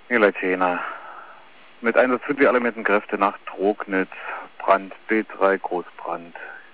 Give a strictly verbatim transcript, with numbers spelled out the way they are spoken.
Nilatena. Mit Einsatz für die Elementenkräfte nach Trognitz, Brand B drei Großbrand.